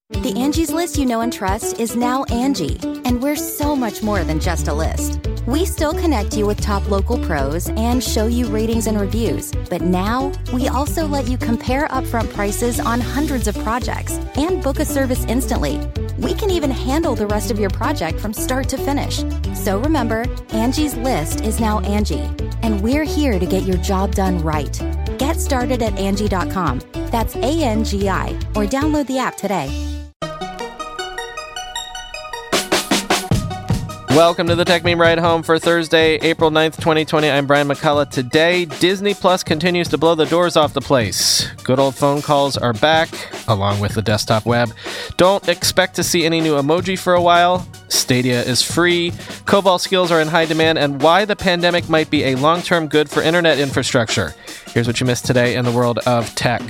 The Angie's List you know and trust is now Angie, and we're so much more than just a list. We still connect you with top local pros and show you ratings and reviews, but now we also let you compare upfront prices on hundreds of projects and book a service instantly. We can even handle the rest of your project from start to finish. So remember, Angie's List is now Angie, and we're here to get your job done right. Get started at Angie.com. That's ANGI, or download the app today. Welcome to the Tech Meme Ride Home for Thursday, April 9th, 2020. I'm Brian McCullough. Today, Disney Plus continues to blow the doors off the place. Good old phone calls are back, along with the desktop web. Don't expect to see any new emoji for a while. Stadia is free. COBOL skills are in high demand, and why the pandemic might be a long-term good for internet infrastructure. Here's what you missed today in the world of tech.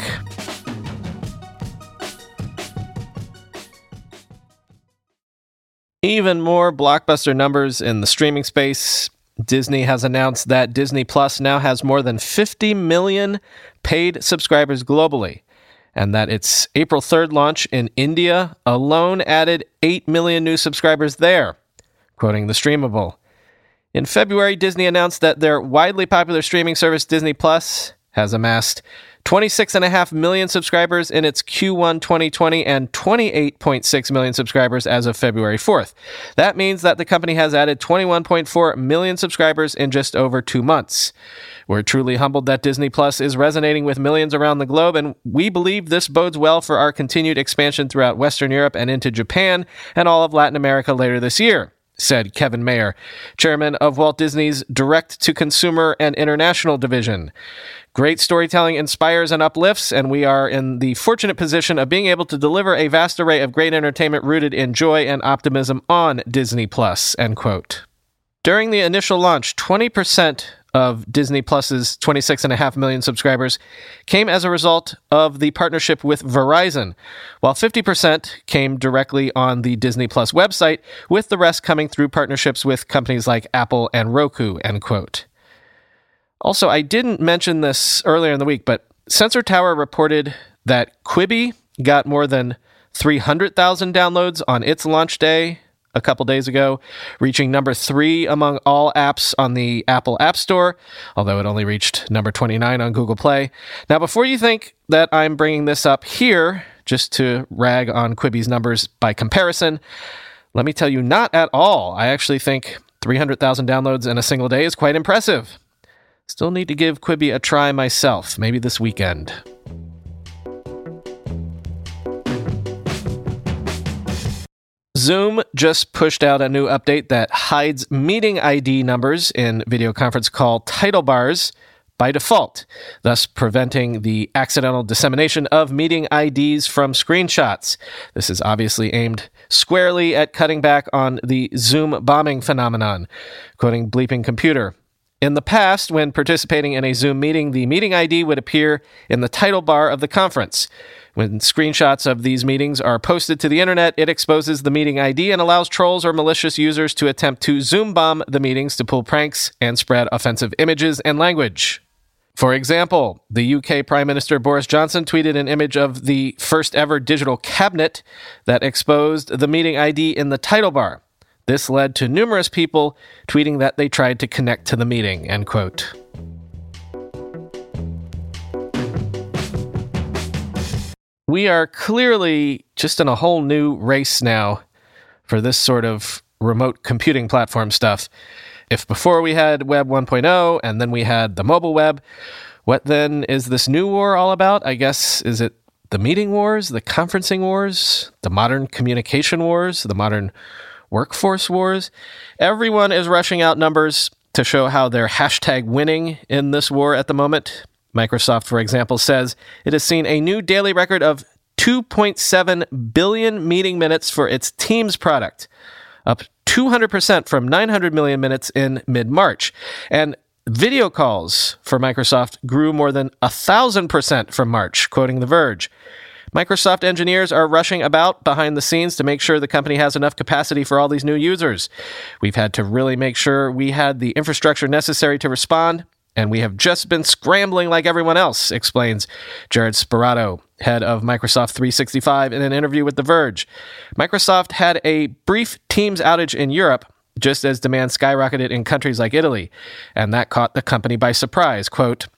Even more blockbuster numbers in the streaming space. Disney has announced that Disney Plus now has more than 50 million paid subscribers globally, and that its April 3rd launch in India alone added 8 million new subscribers there, quoting The Streamable. In February, Disney announced that their widely popular streaming service Disney Plus has amassed 26.5 million subscribers in its Q1 2020 and 28.6 million subscribers as of February 4th. That means that the company has added 21.4 million subscribers in just over 2 months. We're truly humbled that Disney Plus is resonating with millions around the globe, and we believe this bodes well for our continued expansion throughout Western Europe and into Japan and all of Latin America later this year, said Kevin Mayer, chairman of Walt Disney's Direct-to-Consumer and International Division. Great storytelling inspires and uplifts, and we are in the fortunate position of being able to deliver a vast array of great entertainment rooted in joy and optimism on Disney+, end quote. During the initial launch, 20% of Disney Plus's 26.5 million subscribers came as a result of the partnership with Verizon, while 50% came directly on the Disney Plus website, with the rest coming through partnerships with companies like Apple and Roku, end quote. Also, I didn't mention this earlier in the week, but Sensor Tower reported that Quibi got more than 300,000 downloads on its launch day a couple days ago, reaching number 3 among all apps on the Apple App Store, although it only reached number 29 on Google Play. Now, before you think that I'm bringing this up here just to rag on Quibi's numbers by comparison, let me tell you, not at all. I actually think 300,000 downloads in a single day is quite impressive. Still need to give Quibi a try myself, maybe this weekend. Zoom just pushed out a new update that hides meeting ID numbers in video conference call title bars by default, thus preventing the accidental dissemination of meeting IDs from screenshots. This is obviously aimed squarely at cutting back on the Zoom bombing phenomenon, quoting Bleeping Computer. In the past, when participating in a Zoom meeting, the meeting ID would appear in the title bar of the conference. When screenshots of these meetings are posted to the internet, it exposes the meeting ID and allows trolls or malicious users to attempt to Zoom bomb the meetings to pull pranks and spread offensive images and language. For example, the UK Prime Minister Boris Johnson tweeted an image of the first ever digital cabinet that exposed the meeting ID in the title bar. This led to numerous people tweeting that they tried to connect to the meeting, end quote. We are clearly just in a whole new race now for this sort of remote computing platform stuff. If before we had Web 1.0 and then we had the mobile web, what then is this new war all about? I guess, is it the meeting wars, the conferencing wars, the modern communication wars, the modern workforce wars? Everyone is rushing out numbers to show how they're hashtag winning in this war at the moment. Microsoft, for example, says it has seen a new daily record of 2.7 billion meeting minutes for its Teams product, up 200% from 900 million minutes in mid-March. And video calls for Microsoft grew more than 1,000% from March, quoting The Verge. Microsoft engineers are rushing about behind the scenes to make sure the company has enough capacity for all these new users. We've had to really make sure we had the infrastructure necessary to respond, and we have just been scrambling like everyone else, explains Jared Sperato, head of Microsoft 365, in an interview with The Verge. Microsoft had a brief Teams outage in Europe, just as demand skyrocketed in countries like Italy, and that caught the company by surprise. Quote,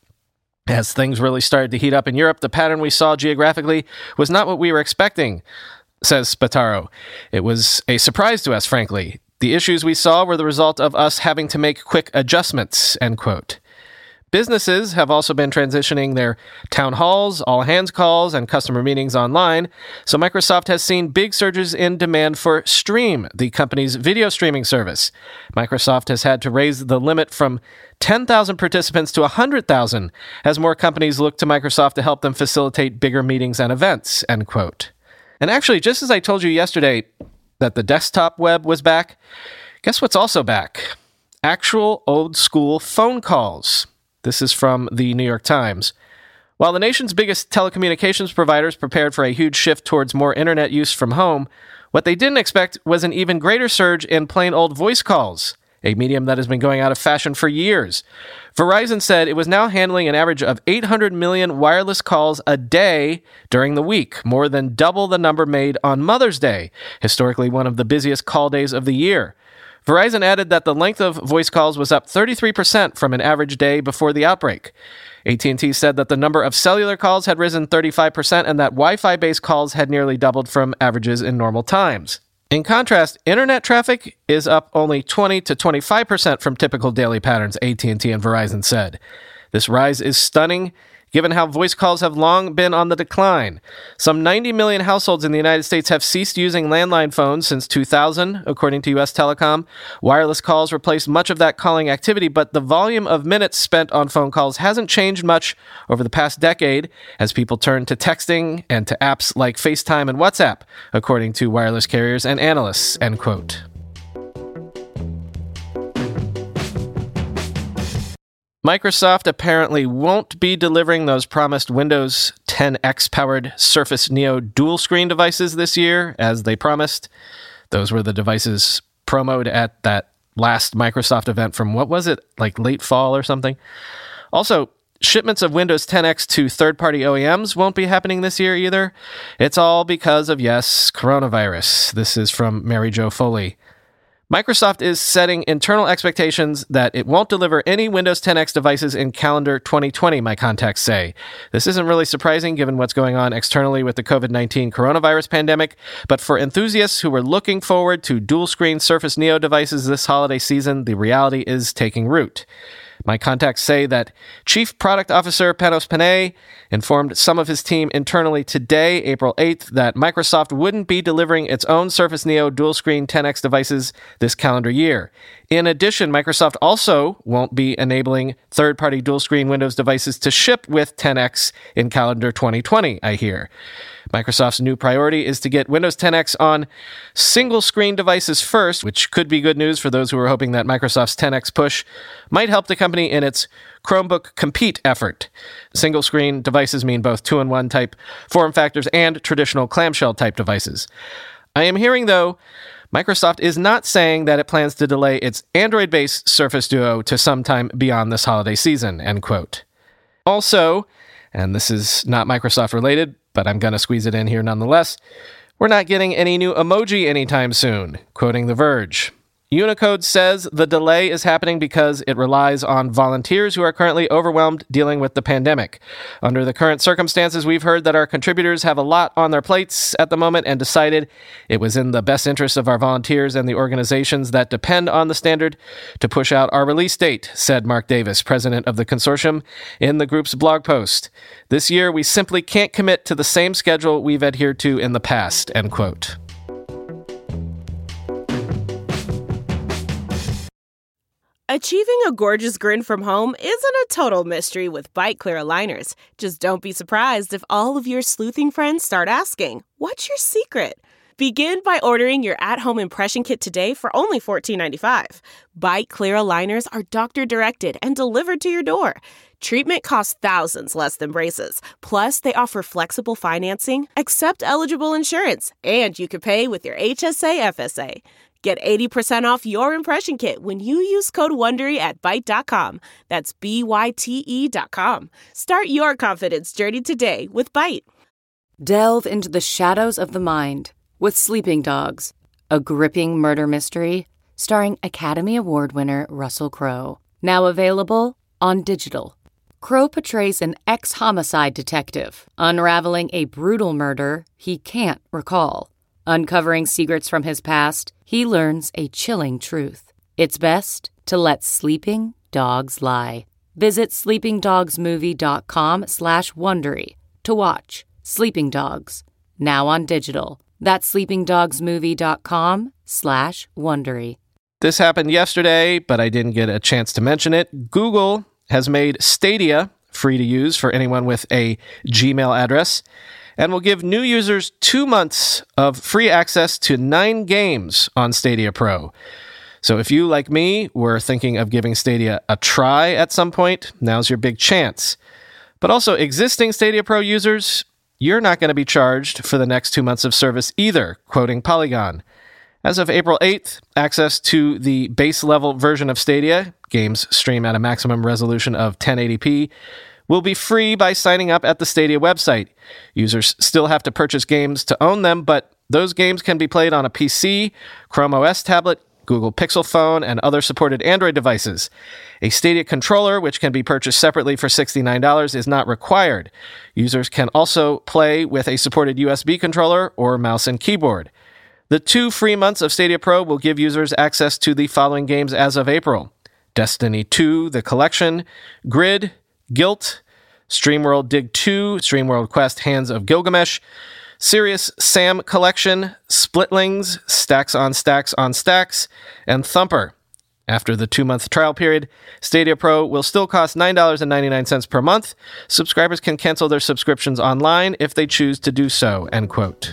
as things really started to heat up in Europe, the pattern we saw geographically was not what we were expecting, says Spataro. It was a surprise to us, frankly. The issues we saw were the result of us having to make quick adjustments, end quote. Businesses have also been transitioning their town halls, all-hands calls, and customer meetings online, so Microsoft has seen big surges in demand for Stream, the company's video streaming service. Microsoft has had to raise the limit from 10,000 participants to 100,000 as more companies look to Microsoft to help them facilitate bigger meetings and events, end quote. And actually, just as I told you yesterday that the desktop web was back, guess what's also back? Actual old-school phone calls. This is from the New York Times. While the nation's biggest telecommunications providers prepared for a huge shift towards more internet use from home, what they didn't expect was an even greater surge in plain old voice calls, a medium that has been going out of fashion for years. Verizon said it was now handling an average of 800 million wireless calls a day during the week, more than double the number made on Mother's Day, historically one of the busiest call days of the year. Verizon added that the length of voice calls was up 33% from an average day before the outbreak. AT&T said that the number of cellular calls had risen 35% and that Wi-Fi-based calls had nearly doubled from averages in normal times. In contrast, internet traffic is up only 20 to 25% from typical daily patterns, AT&T and Verizon said. This rise is stunning, given how voice calls have long been on the decline. Some 90 million households in the United States have ceased using landline phones since 2000, according to U.S. Telecom. Wireless calls replaced much of that calling activity, but the volume of minutes spent on phone calls hasn't changed much over the past decade as people turn to texting and to apps like FaceTime and WhatsApp, according to wireless carriers and analysts, end quote. Microsoft apparently won't be delivering those promised Windows 10X-powered Surface Neo dual-screen devices this year, as they promised. Those were the devices promoted at that last Microsoft event from, what was it, like late fall or something? Also, shipments of Windows 10X to third-party OEMs won't be happening this year either. It's all because of, yes, coronavirus. This is from Mary Jo Foley. Microsoft is setting internal expectations that it won't deliver any Windows 10X devices in calendar 2020, my contacts say. This isn't really surprising given what's going on externally with the COVID-19 coronavirus pandemic, but for enthusiasts who were looking forward to dual-screen Surface Neo devices this holiday season, the reality is taking root. My contacts say that Chief Product Officer Panos Panay informed some of his team internally today, April 8th, that Microsoft wouldn't be delivering its own Surface Neo dual-screen 10X devices this calendar year. In addition, Microsoft also won't be enabling third-party dual-screen Windows devices to ship with 10X in calendar 2020, I hear. Microsoft's new priority is to get Windows 10X on single-screen devices first, which could be good news for those who are hoping that Microsoft's 10X push might help the company in its Chromebook Compete effort. Single-screen devices mean both 2-in-1 type form factors and traditional clamshell type devices. I am hearing, though, Microsoft is not saying that it plans to delay its Android-based Surface Duo to sometime beyond this holiday season, end quote. Also, and this is not Microsoft related, but I'm going to squeeze it in here nonetheless, we're not getting any new emoji anytime soon, quoting The Verge. Unicode says the delay is happening because it relies on volunteers who are currently overwhelmed dealing with the pandemic. Under the current circumstances, we've heard that our contributors have a lot on their plates at the moment and decided it was in the best interest of our volunteers and the organizations that depend on the standard to push out our release date, said Mark Davis, president of the consortium, in the group's blog post. This year, we simply can't commit to the same schedule we've adhered to in the past, end quote. Achieving a gorgeous grin from home isn't a total mystery with Byte Clear aligners. Just don't be surprised if all of your sleuthing friends start asking, "What's your secret?" Begin by ordering your at-home impression kit today for only $14.95. Byte Clear aligners are doctor-directed and delivered to your door. Treatment costs thousands less than braces. Plus, they offer flexible financing, accept eligible insurance, and you can pay with your HSA FSA. Get 80% off your impression kit when you use code WONDERY at Byte.com. That's BYTE.com. Start your confidence journey today with Byte. Delve into the shadows of the mind with Sleeping Dogs, a gripping murder mystery starring Academy Award winner Russell Crowe. Now available on digital. Crowe portrays an ex-homicide detective unraveling a brutal murder he can't recall. Uncovering secrets from his past, he learns a chilling truth. It's best to let sleeping dogs lie. Visit sleepingdogsmovie.com/Wondery to watch Sleeping Dogs, now on digital. That's sleepingdogsmovie.com/Wondery. This happened yesterday, but I didn't get a chance to mention it. Google has made Stadia free to use for anyone with a Gmail address, and will give new users 2 months of free access to 9 games on Stadia Pro. So if you, like me, were thinking of giving Stadia a try at some point, now's your big chance. But also, existing Stadia Pro users, you're not going to be charged for the next 2 months of service either, quoting Polygon. As of April 8th, access to the base level version of Stadia, games stream at a maximum resolution of 1080p, will be free by signing up at the Stadia website. Users still have to purchase games to own them, but those games can be played on a PC, Chrome OS tablet, Google Pixel phone, and other supported Android devices. A Stadia controller, which can be purchased separately for $69, is not required. Users can also play with a supported USB controller or mouse and keyboard. The 2 free months of Stadia Pro will give users access to the following games as of April: Destiny 2, The Collection, Grid, Guilt, StreamWorld Dig 2, StreamWorld Quest Hands of Gilgamesh, Serious Sam Collection, Splitlings, Stacks on Stacks on Stacks, and Thumper. After the 2-month trial period, Stadia Pro will still cost $9.99 per month. Subscribers can cancel their subscriptions online if they choose to do so, end quote.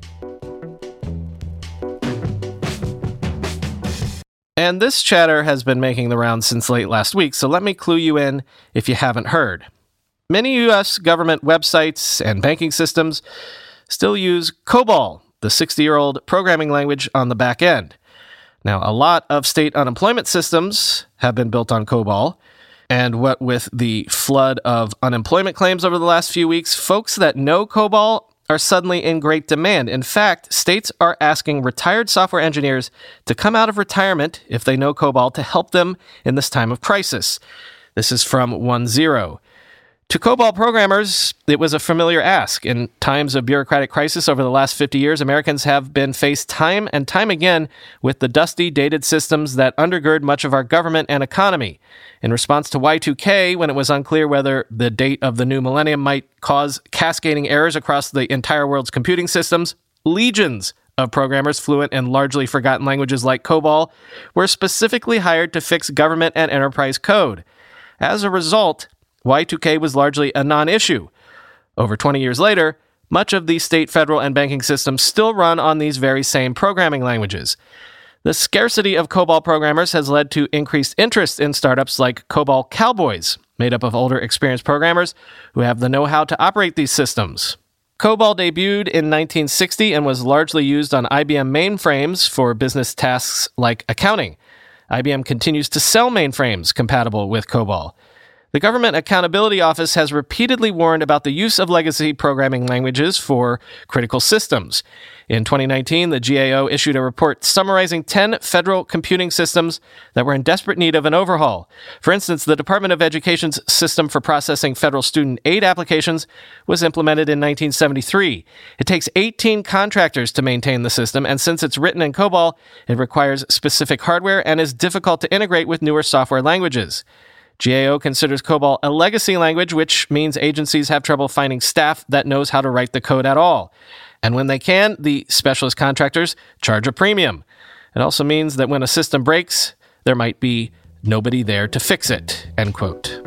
And this chatter has been making the rounds since late last week, so let me clue you in if you haven't heard. Many U.S. government websites and banking systems still use COBOL, the 60-year-old programming language on the back end. Now, a lot of state unemployment systems have been built on COBOL, and what with the flood of unemployment claims over the last few weeks, folks that know COBOL are suddenly in great demand. In fact, states are asking retired software engineers to come out of retirement if they know COBOL to help them in this time of crisis. This is from 1-0. To COBOL programmers, it was a familiar ask. In times of bureaucratic crisis over the last 50 years, Americans have been faced time and time again with the dusty, dated systems that undergird much of our government and economy. In response to Y2K, when it was unclear whether the date of the new millennium might cause cascading errors across the entire world's computing systems, legions of programmers fluent in largely forgotten languages like COBOL were specifically hired to fix government and enterprise code. As a result, Y2K was largely a non-issue. Over 20 years later, much of the state, federal, and banking systems still run on these very same programming languages. The scarcity of COBOL programmers has led to increased interest in startups like COBOL Cowboys, made up of older, experienced programmers who have the know-how to operate these systems. COBOL debuted in 1960 and was largely used on IBM mainframes for business tasks like accounting. IBM continues to sell mainframes compatible with COBOL. The Government Accountability Office has repeatedly warned about the use of legacy programming languages for critical systems. In 2019, the GAO issued a report summarizing 10 federal computing systems that were in desperate need of an overhaul. For instance, the Department of Education's system for processing federal student aid applications was implemented in 1973. It takes 18 contractors to maintain the system, and since it's written in COBOL, it requires specific hardware and is difficult to integrate with newer software languages. GAO considers COBOL a legacy language, which means agencies have trouble finding staff that knows how to write the code at all. And when they can, the specialist contractors charge a premium. It also means that when a system breaks, there might be nobody there to fix it, end quote.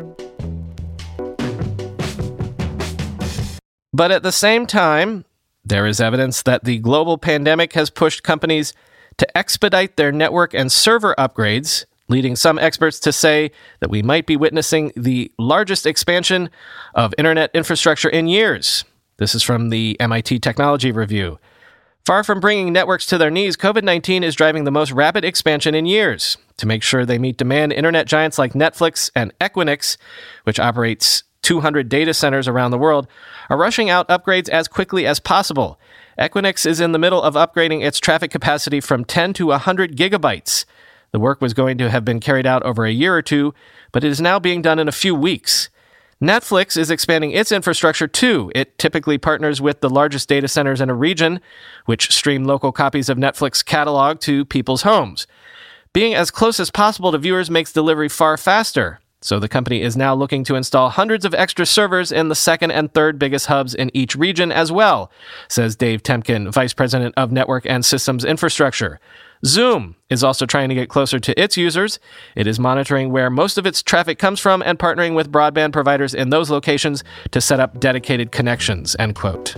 But at the same time, there is evidence that the global pandemic has pushed companies to expedite their network and server upgrades leading some experts to say that we might be witnessing the largest expansion of internet infrastructure in years. This is from the MIT Technology Review. Far from bringing networks to their knees, COVID-19 is driving the most rapid expansion in years. To make sure they meet demand, internet giants like Netflix and Equinix, which operates 200 data centers around the world, are rushing out upgrades as quickly as possible. Equinix is in the middle of upgrading its traffic capacity from 10 to 100 gigabytes. The work was going to have been carried out over a year or two, but it is now being done in a few weeks. Netflix is expanding its infrastructure too. It typically partners with the largest data centers in a region, which stream local copies of Netflix catalog to people's homes. Being as close as possible to viewers makes delivery far faster. So the company is now looking to install hundreds of extra servers in the second and third biggest hubs in each region as well, says Dave Temkin, Vice President of Network and Systems Infrastructure. Zoom is also trying to get closer to its users. It is monitoring where most of its traffic comes from and partnering with broadband providers in those locations to set up dedicated connections, end quote.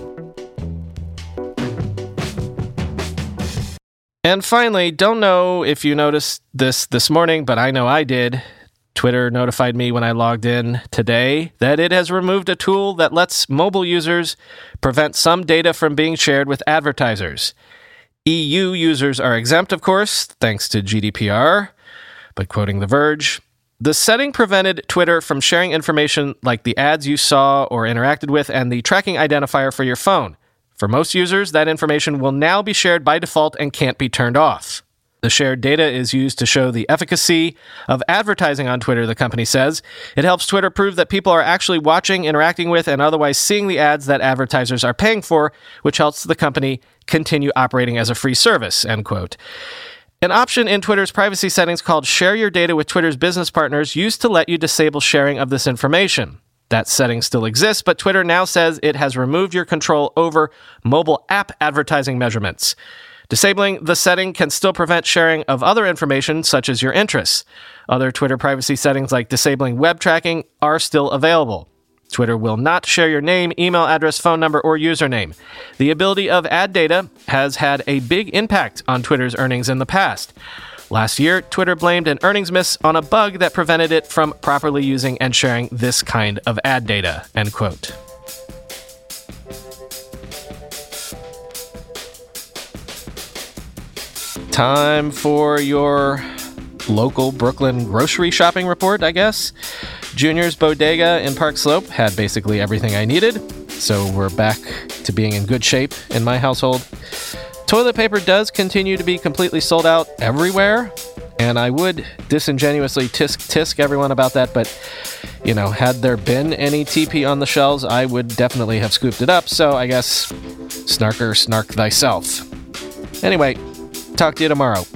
And finally, don't know if you noticed this morning, but I know I did. Twitter notified me when I logged in today that it has removed a tool that lets mobile users prevent some data from being shared with advertisers. EU users are exempt, of course, thanks to GDPR, but quoting The Verge, the setting prevented Twitter from sharing information like the ads you saw or interacted with and the tracking identifier for your phone. For most users, that information will now be shared by default and can't be turned off. The shared data is used to show the efficacy of advertising on Twitter, the company says. It helps Twitter prove that people are actually watching, interacting with, and otherwise seeing the ads that advertisers are paying for, which helps the company continue operating as a free service, end quote. An option in Twitter's privacy settings called Share Your Data with Twitter's Business Partners used to let you disable sharing of this information. That setting still exists, but Twitter now says it has removed your control over mobile app advertising measurements. Disabling the setting can still prevent sharing of other information, such as your interests. Other Twitter privacy settings, like disabling web tracking, are still available. Twitter will not share your name, email address, phone number, or username. The ability of ad data has had a big impact on Twitter's earnings in the past. Last year, Twitter blamed an earnings miss on a bug that prevented it from properly using and sharing this kind of ad data, end quote. Time for your local Brooklyn grocery shopping report, I guess. Junior's Bodega in Park Slope had basically everything I needed, so we're back to being in good shape in my household. Toilet paper does continue to be completely sold out everywhere, and I would disingenuously tisk everyone about that, but, had there been any TP on the shelves, I would definitely have scooped it up, so I guess snarker, snark thyself. Anyway, talk to you tomorrow.